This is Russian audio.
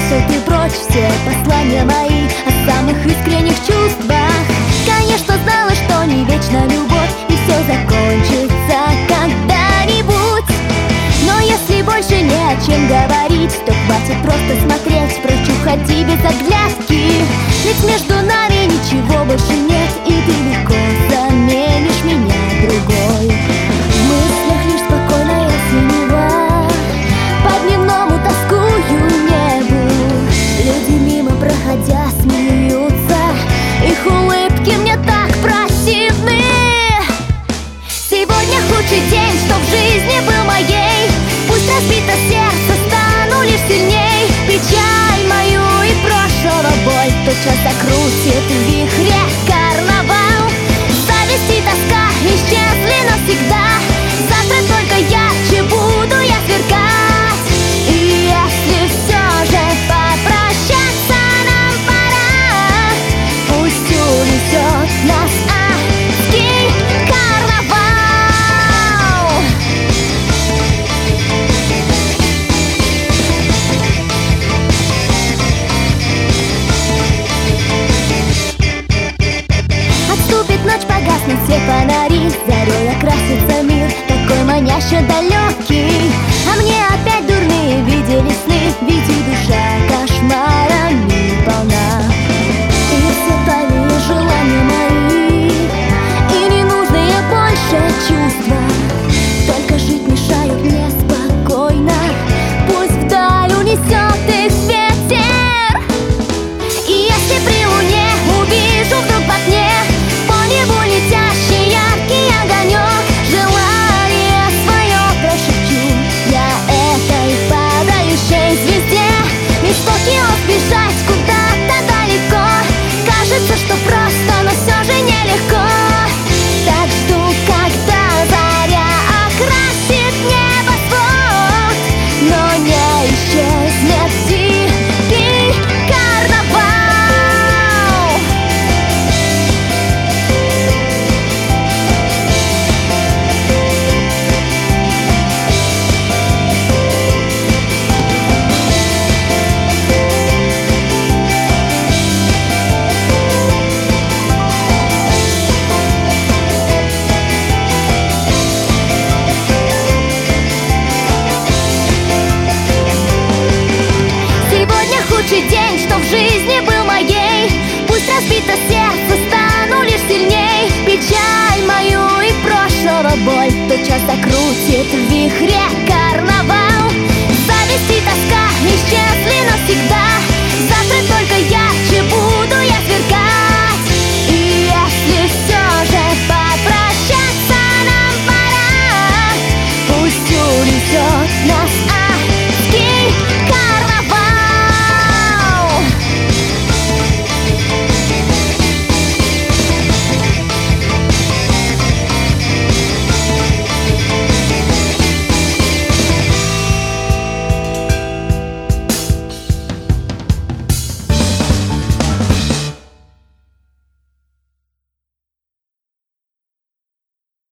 бросил ты прочь все послания мои о самых искренних чувствах. Конечно, знала, что не вечна любовь, и все закончится когда-нибудь. Но если больше не о чем говорить, то хватит просто смотреть, прочь уходи без оглядки. Ведь между нами ничего больше нет, и ты легко заменишь меня другой. В мыслях лишь спокойная синева, по дневному тоскую небу. Люди мимо проходя смеются, их улыбки мне так противны. Сегодня худший день, что в жизни был моей. Пусть разбито сердце, стану лишь сильней. Печаль мою и прошлого боль тотчас закрутит в вихре карнавал. Зависть и тоска исчезли навсегда. Завтра только ярче буду я сверкать. И если все же попрощаться нам пора, пусть унесет нас адский карнавал. Отступит ночь, погаснут все фонари, зарей окрасится мир, такой маняще далекий. А мне опять дурные виделись сны, ведь и душа кошмарами полна. И все тайные желания мои, и ненужные больше чувства, только жить мешают мне спокойно. Пусть вдаль унесет их ветер. И если при луне увижу вдруг в окне по небу летящий яркий огонек, желание свое прошепчу я этой падающей звезде. Из Токио сбежать куда-то далеко, кажется, что просто, но все же нелегко. Так жду, когда заря окрасит небосвод, но не исчезнет дикий карнавал. Сегодня худший день, что в жизни был моей. Пусть разбито сердце, стану лишь сильней. Печаль мою и прошлого боль тотчас закрутит в вихре